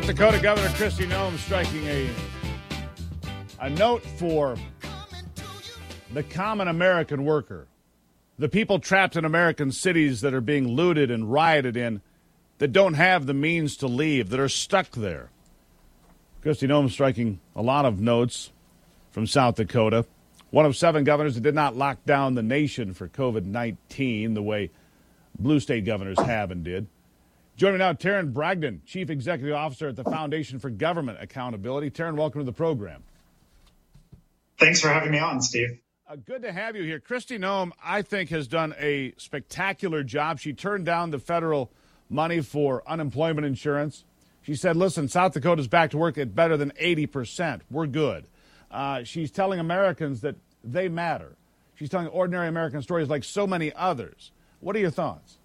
South Dakota Governor Kristi Noem striking a note for the common American worker, the people trapped in American cities that are being looted and rioted in, that don't have the means to leave, that are stuck there. Kristi Noem striking a lot of notes from South Dakota. One of 7 governors that did not lock down the nation for COVID-19 the way blue state governors have and did. Joining me now, Taryn Bragdon, Chief Executive Officer at the Foundation for Government Accountability. Taryn, welcome to the program. Thanks for having me on, Steve. Good to have you here. Kristi Noem, I think, has done a spectacular job. She turned down the federal money for unemployment insurance. She said, listen, South Dakota's back to work at better than 80%. We're good. She's telling Americans that they matter. She's telling ordinary American stories like so many others. What are your thoughts?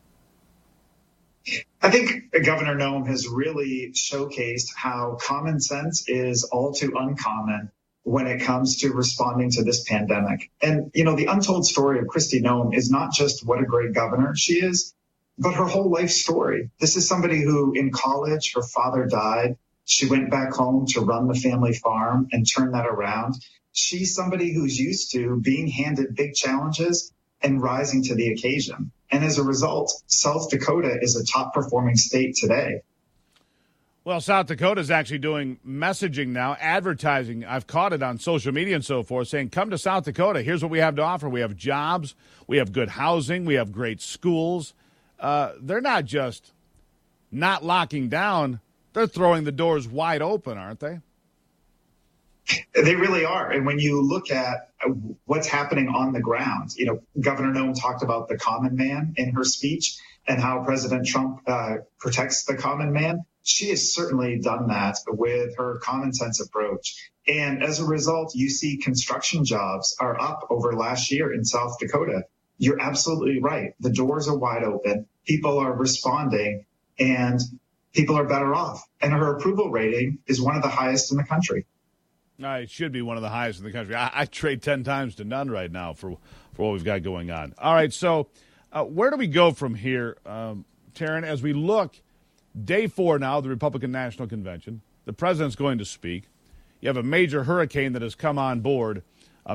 I think Governor Noem has really showcased how common sense is all too uncommon when it comes to responding to this pandemic. And, you know, the untold story of Kristi Noem is not just what a great governor she is, but her whole life story. This is somebody who in college, her father died. She went back home to run the family farm and turn that around. She's somebody who's used to being handed big challenges and rising to the occasion. And as a result, South Dakota is a top performing state today. Well, South Dakota is actually doing messaging now, advertising. I've caught it on social media and so forth, saying, come to South Dakota. Here's what we have to offer. We have jobs. We have good housing. We have great schools. They're not just not locking down. They're throwing the doors wide open, aren't they? They really are. And when you look at what's happening on the ground, you know, Governor Noem talked about the common man in her speech and how President Trump protects the common man. She has certainly done that with her common sense approach. And as a result, you see construction jobs are up over last year in South Dakota. You're absolutely right. The doors are wide open. People are responding and people are better off. And her approval rating is one of the highest in the country. It should be one of the highest in the country. I trade 10 times to none right now for what we've got going on. All right, so where do we go from here, Taryn, as we look? Day 4 now, the Republican National Convention. The president's going to speak. You have a major hurricane that has come on board.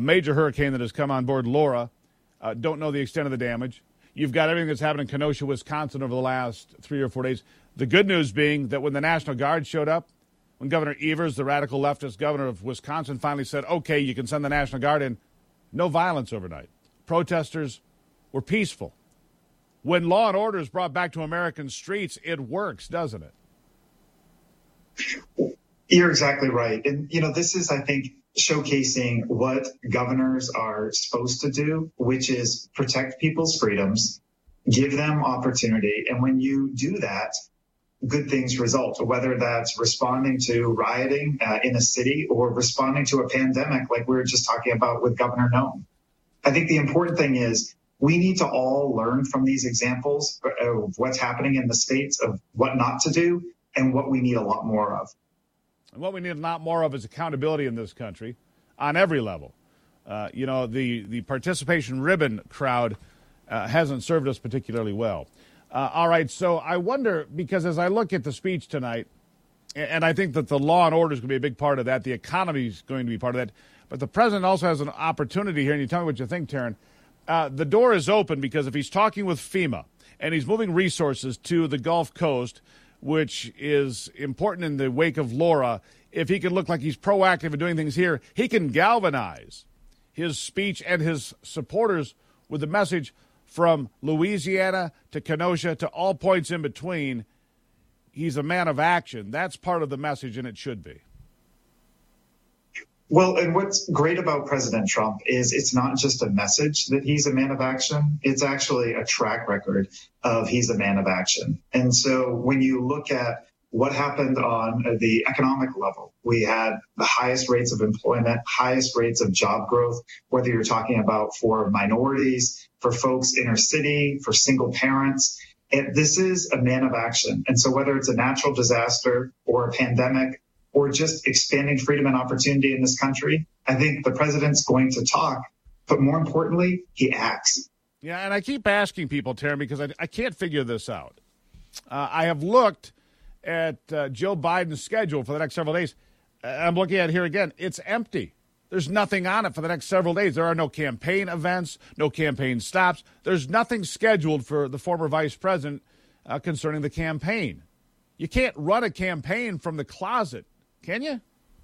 Laura. Don't know the extent of the damage. You've got everything that's happened in Kenosha, Wisconsin over the last 3 or 4 days. The good news being that when the National Guard showed up, when Governor Evers, the radical leftist governor of Wisconsin, finally said, okay, you can send the National Guard in, no violence overnight. Protesters were peaceful. When law and order is brought back to American streets, it works, doesn't it? You're exactly right. And, you know, this is, I think, showcasing what governors are supposed to do, which is protect people's freedoms, give them opportunity. And when you do that, good things result, whether that's responding to rioting in a city or responding to a pandemic like we were just talking about with Governor Noem. I think the important thing is we need to all learn from these examples of what's happening in the states, of what not to do and what we need a lot more of. And what we need a lot more of is accountability in this country on every level. You know, the participation ribbon crowd hasn't served us particularly well. All right, so I wonder, because as I look at the speech tonight, and I think that the law and order is going to be a big part of that, the economy is going to be part of that, but the president also has an opportunity here, and you tell me what you think, Taryn. The door is open because if he's talking with FEMA and he's moving resources to the Gulf Coast, which is important in the wake of Laura, if he can look like he's proactive in doing things here, he can galvanize his speech and his supporters with the message from Louisiana to Kenosha to all points in between. He's a man of action. That's part of the message, and it should be. Well, and what's great about President Trump is it's not just a message that he's a man of action. It's actually a track record of he's a man of action. And so when you look at what happened on the economic level, we had the highest rates of employment, highest rates of job growth, whether you're talking about for minorities, for folks inner city, for single parents. And this is a man of action. And so whether it's a natural disaster or a pandemic or just expanding freedom and opportunity in this country, I think the president's going to talk, but more importantly, he acts. Yeah, and I keep asking people, Taryn, because I can't figure this out. I have looked at Joe Biden's schedule for the next several days, I'm looking at it here again. It's empty. There's nothing on it for the next several days. There are no campaign events, no campaign stops. There's nothing scheduled for the former vice president concerning the campaign. You can't run a campaign from the closet, can you?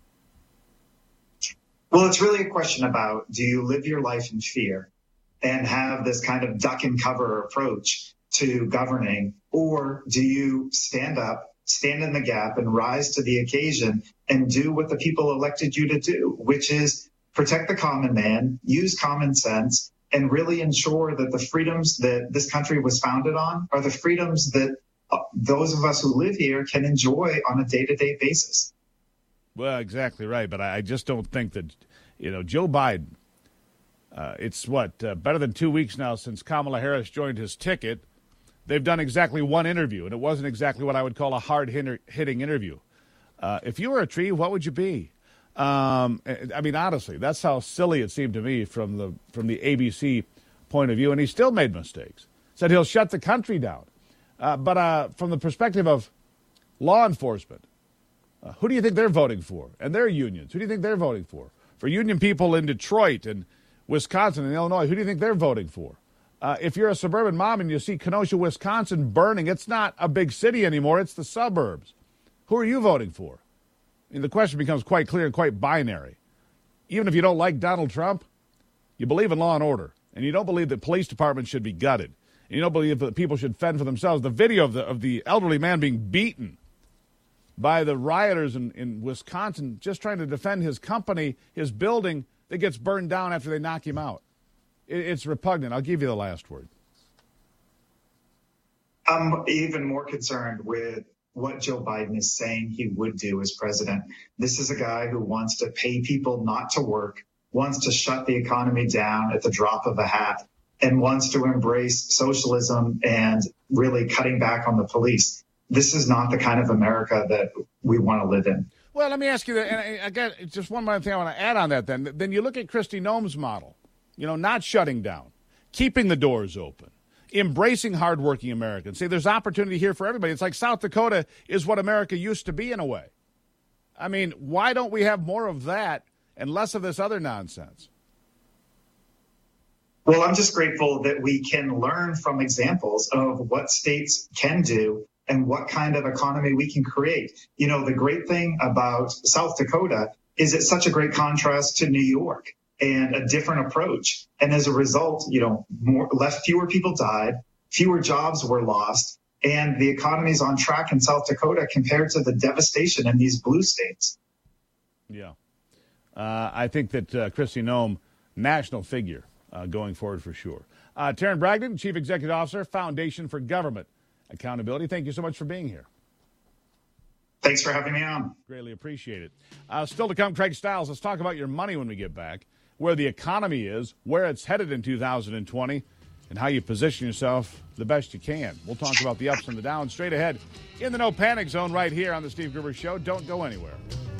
Well, it's really a question about, do you live your life in fear and have this kind of duck and cover approach to governing, or do you stand up, stand in the gap, and rise to the occasion and do what the people elected you to do, which is protect the common man, use common sense, and really ensure that the freedoms that this country was founded on are the freedoms that those of us who live here can enjoy on a day-to-day basis. Well, exactly right. But I just don't think that, Joe Biden, it's better than 2 weeks now since Kamala Harris joined his ticket. They've done exactly one interview, and it wasn't exactly what I would call a hard-hitting interview. If you were a tree, what would you be? Honestly, that's how silly it seemed to me from the ABC point of view, and he still made mistakes. Said he'll shut the country down. But from the perspective of law enforcement, who do you think they're voting for? And their unions, who do you think they're voting for? For union people in Detroit and Wisconsin and Illinois, who do you think they're voting for? If you're a suburban mom and you see Kenosha, Wisconsin burning, it's not a big city anymore, it's the suburbs. Who are you voting for? The question becomes quite clear and quite binary. Even if you don't like Donald Trump, you believe in law and order, and you don't believe that police departments should be gutted, and you don't believe that people should fend for themselves. The video of the elderly man being beaten by the rioters in Wisconsin just trying to defend his company, his building that gets burned down after they knock him out. It's repugnant. I'll give you the last word. I'm even more concerned with what Joe Biden is saying he would do as president. This is a guy who wants to pay people not to work, wants to shut the economy down at the drop of a hat, and wants to embrace socialism and really cutting back on the police. This is not the kind of America that we want to live in. Well, let me ask you that. And again, just one more thing I want to add on that then. Then you look at Kristi Noem's model, not shutting down, keeping the doors open, embracing hardworking Americans. See, there's opportunity here for everybody. It's like South Dakota is what America used to be in a way. Why don't we have more of that and less of this other nonsense? Well, I'm just grateful that we can learn from examples of what states can do and what kind of economy we can create. The great thing about South Dakota is it's such a great contrast to New York and a different approach. And as a result, fewer people died, fewer jobs were lost, and the economy's on track in South Dakota compared to the devastation in these blue states. Yeah. I think that Kristi Noem, national figure going forward for sure. Taryn Bragdon, Chief Executive Officer, Foundation for Government Accountability. Thank you so much for being here. Thanks for having me on. Greatly appreciate it. Still to come, Craig Stiles. Let's talk about your money when we get back, where the economy is, where it's headed in 2020, and how you position yourself the best you can. We'll talk about the ups and the downs straight ahead in the No Panic Zone right here on the Steve Gruber Show. Don't go anywhere.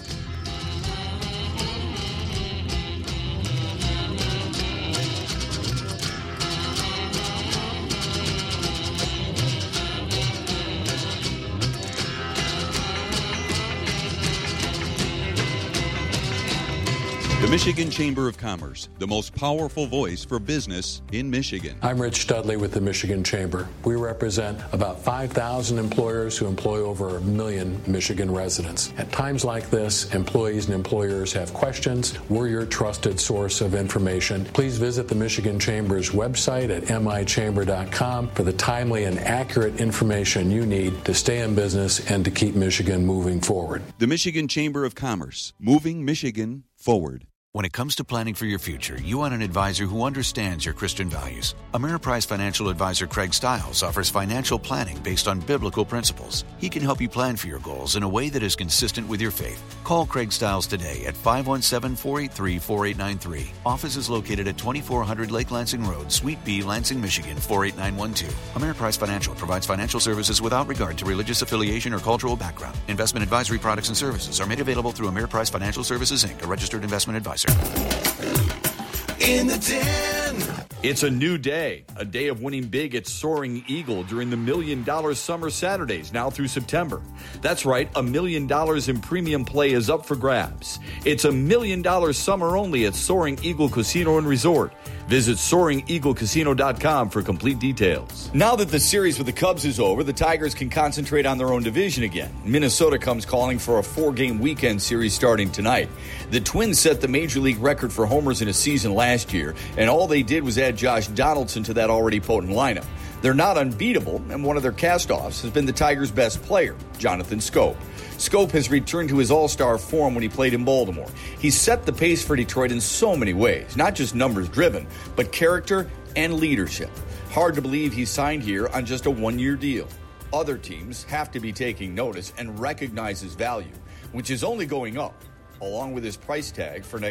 The Michigan Chamber of Commerce, the most powerful voice for business in Michigan. I'm Rich Dudley with the Michigan Chamber. We represent about 5,000 employers who employ over 1 million Michigan residents. At times like this, employees and employers have questions. We're your trusted source of information. Please visit the Michigan Chamber's website at michamber.com for the timely and accurate information you need to stay in business and to keep Michigan moving forward. The Michigan Chamber of Commerce, moving Michigan forward. When it comes to planning for your future, you want an advisor who understands your Christian values. Ameriprise financial advisor Craig Stiles offers financial planning based on biblical principles. He can help you plan for your goals in a way that is consistent with your faith. Call Craig Stiles today at 517-483-4893. Office is located at 2400 Lake Lansing Road, Suite B, Lansing, Michigan, 48912. Ameriprise Financial provides financial services without regard to religious affiliation or cultural background. Investment advisory products and services are made available through Ameriprise Financial Services, Inc., a registered investment advisor. In the Den. It's a new day, a day of winning big at Soaring Eagle during the $1 Million Summer Saturdays now through September. That's right, $1 million in premium play is up for grabs. It's $1 million summer only at Soaring Eagle Casino and Resort. Visit SoaringEagleCasino.com for complete details. Now that the series with the Cubs is over, the Tigers can concentrate on their own division again. Minnesota comes calling for a 4-game weekend series starting tonight. The Twins set the Major League record for homers in a season last year, and all they did was add Josh Donaldson to that already potent lineup. They're not unbeatable, and one of their castoffs has been the Tigers' best player, Jonathan Schoop. Schoop has returned to his all-star form when he played in Baltimore. He's set the pace for Detroit in so many ways, not just numbers-driven, but character and leadership. Hard to believe he signed here on just a one-year deal. Other teams have to be taking notice and recognize his value, which is only going up, along with his price tag for next